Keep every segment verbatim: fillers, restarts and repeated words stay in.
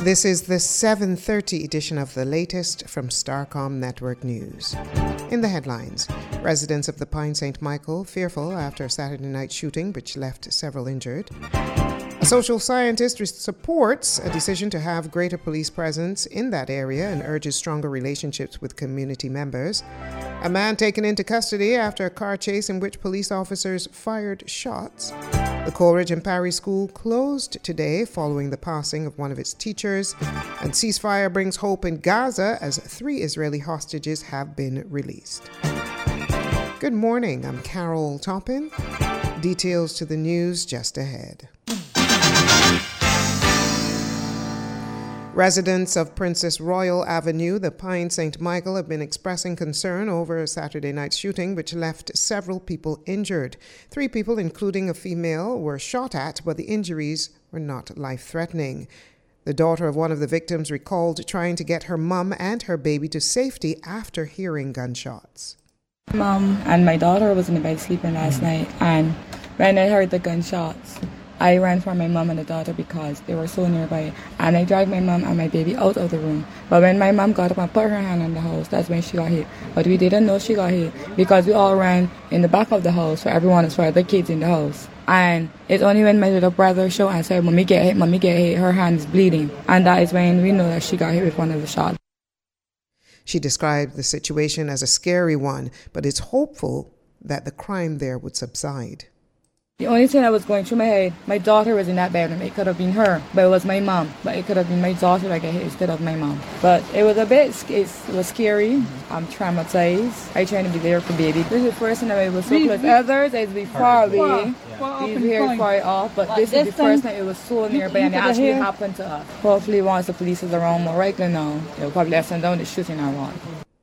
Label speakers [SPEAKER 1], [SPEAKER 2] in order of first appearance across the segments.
[SPEAKER 1] This is the seven thirty edition of the latest from Starcom Network News. In the headlines, residents of the Pine Saint Michael fearful after a Saturday night shooting which left several injured. A social scientist supports a decision to have greater police presence in that area and urges stronger relationships with community members. A man taken into custody after a car chase in which police officers fired shots. The Coleridge and Parry School closed today following the passing of one of its teachers. And ceasefire brings hope in Gaza as three Israeli hostages have been released. Good morning, I'm Carol Toppin. Details to the news just ahead. Residents of Princess Royal Avenue, the Pine Saint Michael, have been expressing concern over a Saturday night shooting which left several people injured. Three people, including a female, were shot at, but the injuries were not life-threatening. The daughter of one of the victims recalled trying to get her mum and her baby to safety after hearing gunshots.
[SPEAKER 2] Mom and my daughter was in the bed sleeping last night, and when I heard the gunshots, I ran for my mom and the daughter because they were so nearby, and I dragged my mom and my baby out of the room. But when my mom got up and put her hand on the house, that's when she got hit. But we didn't know she got hit because we all ran in the back of the house for everyone as far as the kids in the house. And it's only when my little brother showed and said, "Mommy get hit, Mommy get hit," her hand is bleeding. And that is when we know that she got hit with one of the shots.
[SPEAKER 1] She described the situation as a scary one, but is hopeful that the crime there would subside.
[SPEAKER 2] The only thing that was going through my head, my daughter was in that bedroom. It could have been her, but it was my mom. But it could have been my daughter that got hit instead of my mom. But it was a bit, it was scary. I'm traumatized. I trying to be there for baby. This is the first time I was so close. Others, I'd be far away. These here far off, but this is the first time it was so nearby and it actually happened to us. Hopefully once the police is around more regular now, they'll probably lessen down the shooting I want.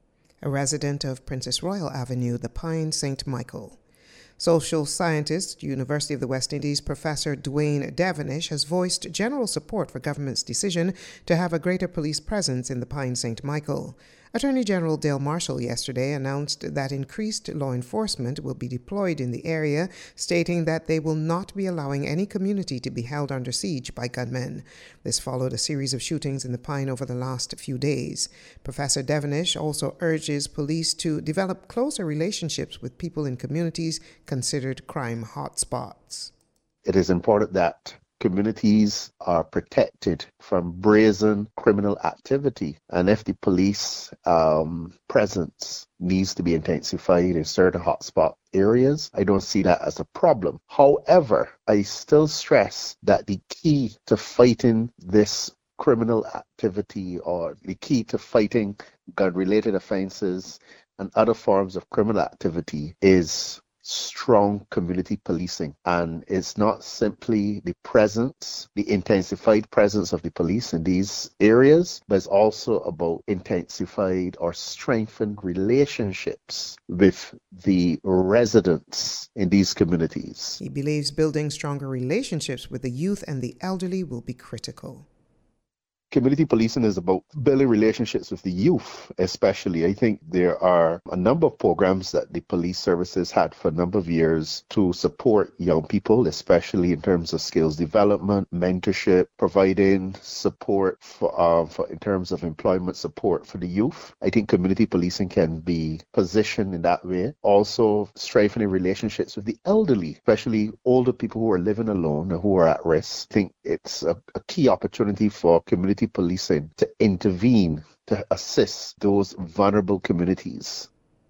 [SPEAKER 1] A resident of Princess Royal Avenue, the Pine Saint Michael. Social scientist, University of the West Indies Professor Duane Devonish has voiced general support for government's decision to have a greater police presence in the Pine Saint Michael. Attorney General Dale Marshall yesterday announced that increased law enforcement will be deployed in the area, stating that they will not be allowing any community to be held under siege by gunmen. This followed a series of shootings in the Pine over the last few days. Professor Devonish also urges police to develop closer relationships with people in communities considered crime hotspots.
[SPEAKER 3] It is important that communities are protected from brazen criminal activity, and if the police um, presence needs to be intensified in certain hotspot areas, I don't see that as a problem. However, I still stress that the key to fighting this criminal activity, or the key to fighting gun-related offenses and other forms of criminal activity, is strong community policing. And it's not simply the presence, the intensified presence of the police in these areas, but it's also about intensified or strengthened relationships with the residents in these communities.
[SPEAKER 1] He believes building stronger relationships with the youth and the elderly will be critical.
[SPEAKER 3] Community policing is about building relationships with the youth, especially. I think there are a number of programs that the police services had for a number of years to support young people, especially in terms of skills development, mentorship, providing support for, uh, for in terms of employment support for the youth. I think community policing can be positioned in that way. Also, strengthening relationships with the elderly, especially older people who are living alone and who are at risk. I think it's a, a key opportunity for community policing to intervene to assist those vulnerable communities.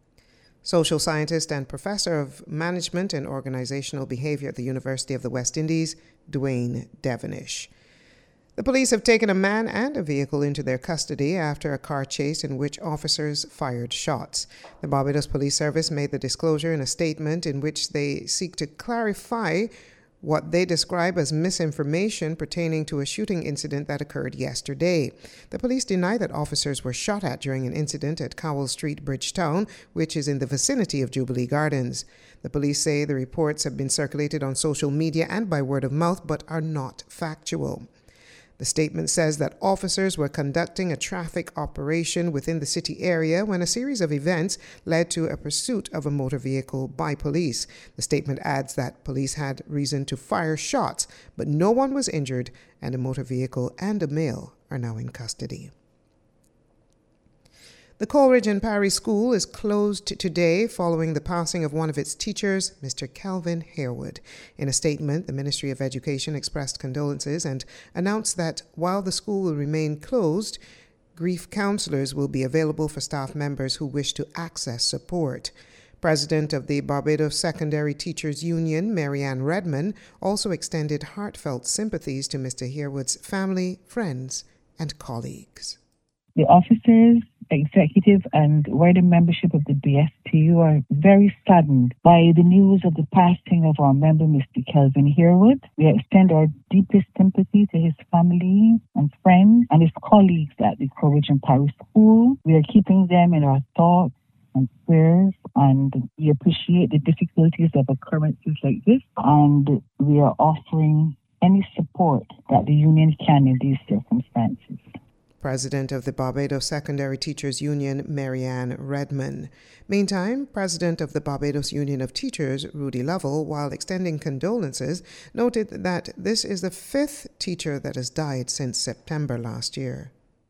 [SPEAKER 1] Social scientist and professor of management and organizational behavior at the University of the West Indies, Duane Devonish. The police have taken a man and a vehicle into their custody after a car chase in which officers fired shots. The Barbados Police Service made the disclosure in a statement in which they seek to clarify what they describe as misinformation pertaining to a shooting incident that occurred yesterday. The police deny that officers were shot at during an incident at Cowell Street, Bridgetown, which is in the vicinity of Jubilee Gardens. The police say the reports have been circulated on social media and by word of mouth, but are not factual. The statement says that officers were conducting a traffic operation within the city area when a series of events led to a pursuit of a motor vehicle by police. The statement adds that police had reason to fire shots, but no one was injured, and a motor vehicle and a male are now in custody. The Coleridge and Parry School is closed today following the passing of one of its teachers, Mister Kelvin Harewood. In a statement, the Ministry of Education expressed condolences and announced that while the school will remain closed, grief counselors will be available for staff members who wish to access support. President of the Barbados Secondary Teachers Union, Marianne Redman, also extended heartfelt sympathies to Mister Harewood's family, friends, and colleagues.
[SPEAKER 4] The officers, executive and wider membership of the B S T U are very saddened by the news of the passing of our member, Mister Kelvin Harewood. We extend our deepest sympathy to his family and friends and his colleagues at the Coleridge and Parry School. We are keeping them in our thoughts and prayers, and we appreciate the difficulties of occurrences like this, and we are offering any support that the union can in these circumstances.
[SPEAKER 1] President of the Barbados Secondary Teachers Union, Marianne Redman. Meantime, President of the Barbados Union of Teachers, Rudy Lovell, while extending condolences, noted that this is the fifth teacher that has died since September last year.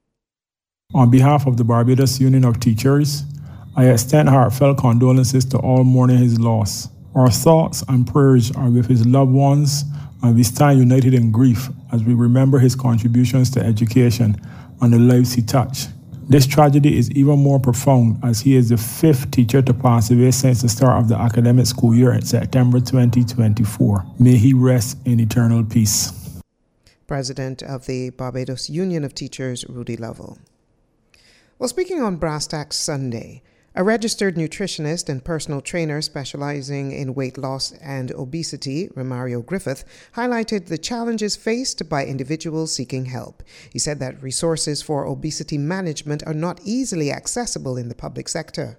[SPEAKER 5] On behalf of the Barbados Union of Teachers, I extend heartfelt condolences to all mourning his loss. Our thoughts and prayers are with his loved ones, and we stand united in grief as we remember his contributions to education and the lives he touched. This tragedy is even more profound as he is the fifth teacher to pass away since the start of the academic school year in September twenty twenty-four. May he rest in eternal peace.
[SPEAKER 1] President of the Barbados Union of Teachers, Rudy Lovell. Well, speaking on Brass Tacks Sunday, a registered nutritionist and personal trainer specializing in weight loss and obesity, Romario Griffith, highlighted the challenges faced by individuals seeking help. He said that resources for obesity management are not easily accessible in the public sector.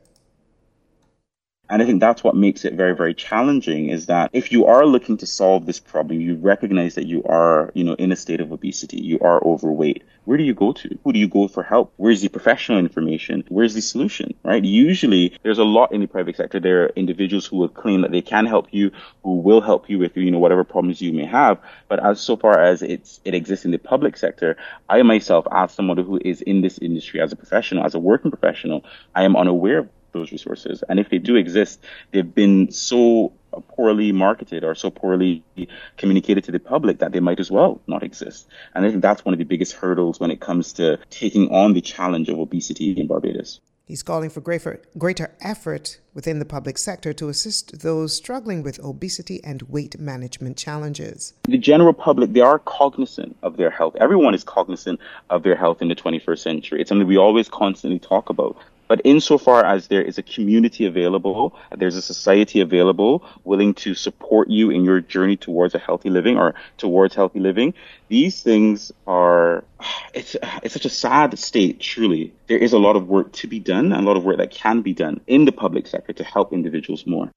[SPEAKER 6] And I think that's what makes it very, very challenging, is that if you are looking to solve this problem, you recognize that you are, you know, in a state of obesity, you are overweight. Where do you go to? Who do you go for help? Where's the professional information? Where's the solution, right? Usually there's a lot in the private sector. There are individuals who will claim that they can help you, who will help you with, you know, whatever problems you may have. But as so far as it's, it exists in the public sector, I myself, as someone who is in this industry, as a professional, as a working professional, I am unaware of those resources. And if they do exist, they've been so poorly marketed or so poorly communicated to the public that they might as well not exist. And I think that's one of the biggest hurdles when it comes to taking on the challenge of obesity in Barbados.
[SPEAKER 1] He's calling for greater, greater effort within the public sector to assist those struggling with obesity and weight management challenges.
[SPEAKER 6] The general public, they are cognizant of their health. Everyone is cognizant of their health in the twenty-first century. It's something we always constantly talk about. But insofar as there is a community available, there's a society available willing to support you in your journey towards a healthy living or towards healthy living, these things are, it's, it's such a sad state, truly. There is a lot of work to be done and a lot of work that can be done in the public sector to help individuals more.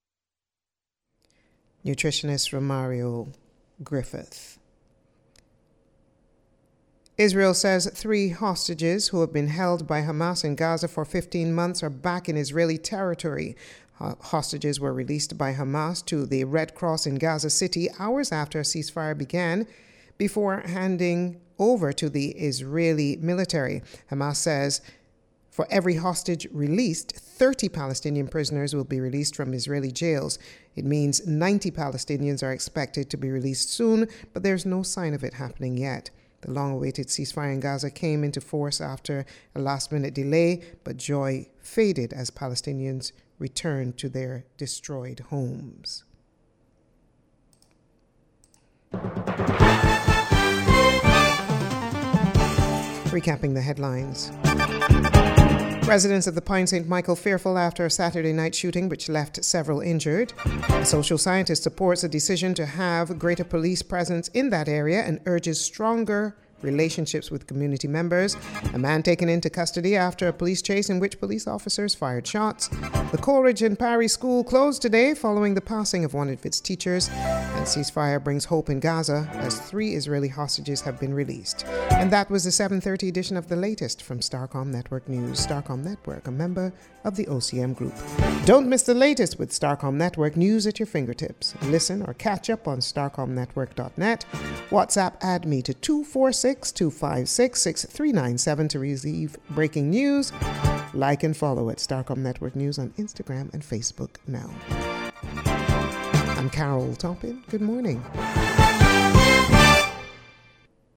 [SPEAKER 1] Nutritionist Romario Griffith. Israel says three hostages who have been held by Hamas in Gaza for fifteen months are back in Israeli territory. Hostages were released by Hamas to the Red Cross in Gaza City hours after a ceasefire began, before handing over to the Israeli military. Hamas says for every hostage released, thirty Palestinian prisoners will be released from Israeli jails. It means ninety Palestinians are expected to be released soon, but there's no sign of it happening yet. The long-awaited ceasefire in Gaza came into force after a last-minute delay, but joy faded as Palestinians returned to their destroyed homes. Recapping the headlines. Residents of the Pine Saint Michael fearful after a Saturday night shooting which left several injured. A social scientist supports a decision to have greater police presence in that area and urges stronger relationships with community members. A man taken into custody after a police chase in which police officers fired shots. The Coleridge and Parry School closed today following the passing of one of its teachers. And ceasefire brings hope in Gaza as three Israeli hostages have been released. And that was the seven thirty edition of the latest from Starcom Network News. Starcom Network, a member of the O C M Group. Don't miss the latest with Starcom Network News at your fingertips. Listen or catch up on starcom network dot net. WhatsApp add me to two four six, two five six, six three nine seven to receive breaking news. Like and follow at Starcom Network News on Instagram and Facebook now. I'm Carol Tompin. Good morning.